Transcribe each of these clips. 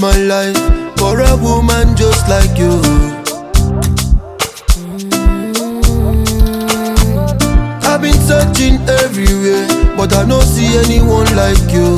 my life for a woman just like you. I've been searching everywhere, but I don't see anyone like you.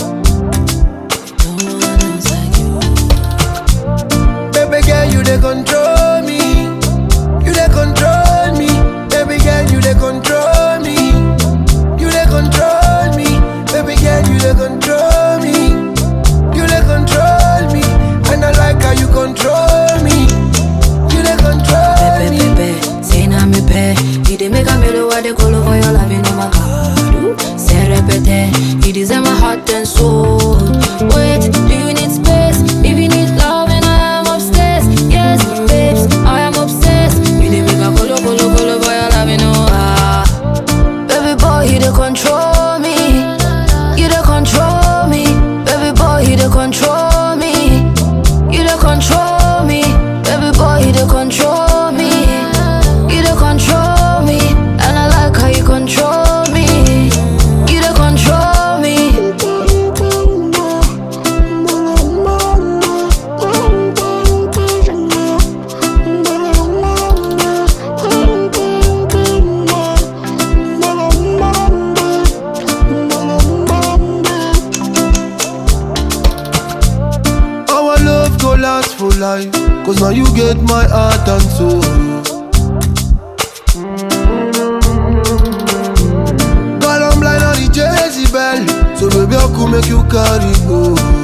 Baby girl, you they control me. You they control me. Baby girl, you they control me. You they control me. Baby girl, you they control me. You they control me. And I like how you control me. You they control me. Pepe, say na me pe. You dey make a melody what they call over your love, you know my God. Say repete, you deserve my heart and soul. Wait, do you need space? If you need love, and I am upstairs. Yes, babes, I am obsessed. You dey make a call over your love, you know. Baby boy, you dey control me. You dey control me. Baby boy, you dey control me. You dey control me. Baby boy, you dey control me. You dey control me. And I like how you control me. You dey control me. Our love go last for life, cause now you get my heart and soul. God, I'm blind on the Jezebel, so baby I could make you carry go.